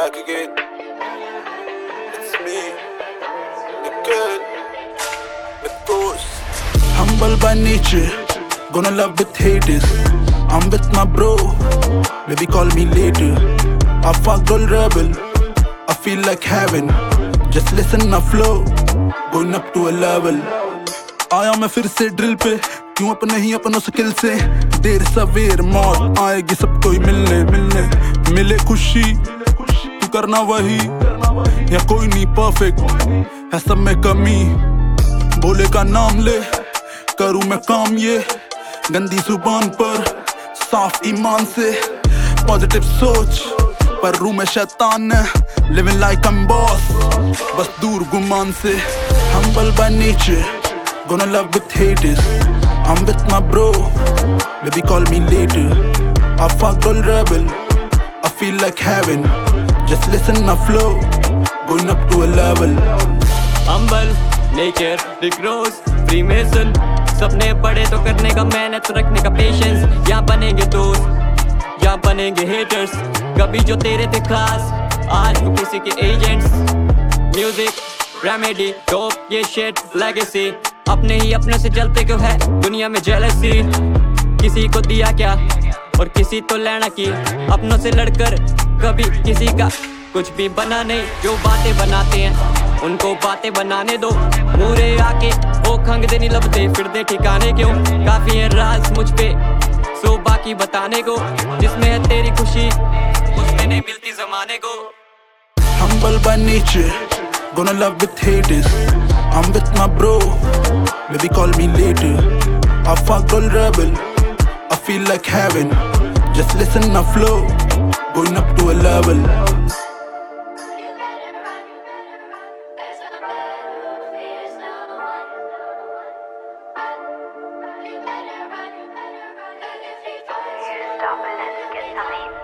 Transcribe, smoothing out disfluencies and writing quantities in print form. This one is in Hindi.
back again. It's me, Nickel, Nikos. Humble by nature, gonna love with haters. I'm with my bro, maybe call me later. I fucked all rebel, I feel like heaven. Just listen my flow, going up to a level. आया मैं फिर से ड्रिल पे, क्यों अपने ही अपनों से किल से। देर सवेर मौत आएगी सबको ही मिलने मिलने। मिले खुशी तू करना वही, या कोई नहीं परफेक्ट है, सब में कमी। बोले का नाम ले करूँ मैं काम, ये गंदी जुबान पर साफ ईमान से। पॉजिटिव सोच पर रूम में शैतान है, लिविंग लाइक I'm boss, बस दूर गुमान से। Humble by nature, gonna love with haters. I'm with my bro, maybe call me later. I fucked all rebel, I feel like heaven. Just listen my flow, going up to a level. Humble nature, Rick Ross, Freemason. सपने बड़े तो करने का, मेहनत रखने का पेशेंस। यहाँ बनेंगे दोस्त, यहाँ बनेंगे हेटर्स। कभी जो तेरे थे खास, आज वो किसी के एजेंट्स। म्यूजिक रेमेडी टॉप ये शिट लेगेसी। अपने ही अपने से जलते क्यों है दुनिया में जेलसी। किसी को दिया क्या और किसी तो लेना की। अपनों से लड़कर कभी किसी का कुछ भी बना नहीं। जो बातें बनाते हैं उनको बातें बनाने दो। मूरे आके ओ खंग दे नहीं लबते, फिर दे ठिकाने क्यों। काफी है राज मुझ पे, सो बाकी बताने को। जिसमें है तेरी खुशी उसमें नहीं मिलती जमाने को। Humble by nature, gonna love with haters. I'm with my bro, maybe call me later. I fucked all rebel, I feel like heaven. Just listen my flow, going up to a level. Stop and let's get some heat.